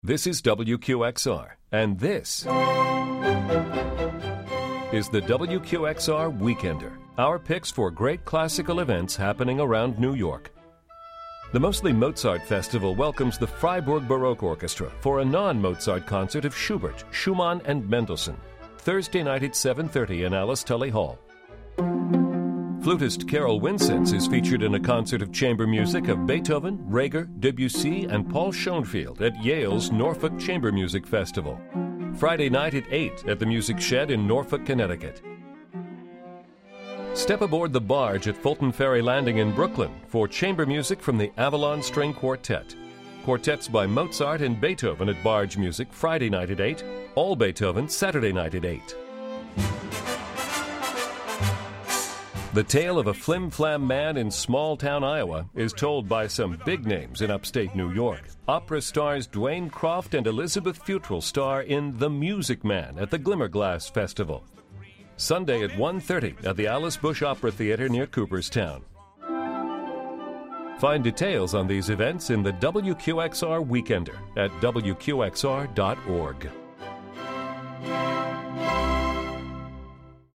This is WQXR, and this is the WQXR Weekender, our picks for great classical events happening around New York. The Mostly Mozart Festival welcomes the Freiburg Baroque Orchestra for a non-Mozart concert of Schubert, Schumann, and Mendelssohn, Thursday night at 7:30 in Alice Tully Hall. Flutist Carol Winsence is featured in a concert of chamber music of Beethoven, Reger, Debussy, and Paul Schoenfield at Yale's Norfolk Chamber Music Festival. Friday night at 8 at the Music Shed in Norfolk, Connecticut. Step aboard the barge at Fulton Ferry Landing in Brooklyn for chamber music from the Avalon String Quartet. Quartets by Mozart and Beethoven at Barge Music Friday night at 8, all Beethoven Saturday night at 8. The tale of a flim-flam man in small-town Iowa is told by some big names in upstate New York. Opera stars Dwayne Croft and Elizabeth Futrell star in The Music Man at the Glimmerglass Festival. Sunday at 1:30 at the Alice Bush Opera Theater near Cooperstown. Find details on these events in the WQXR Weekender at WQXR.org.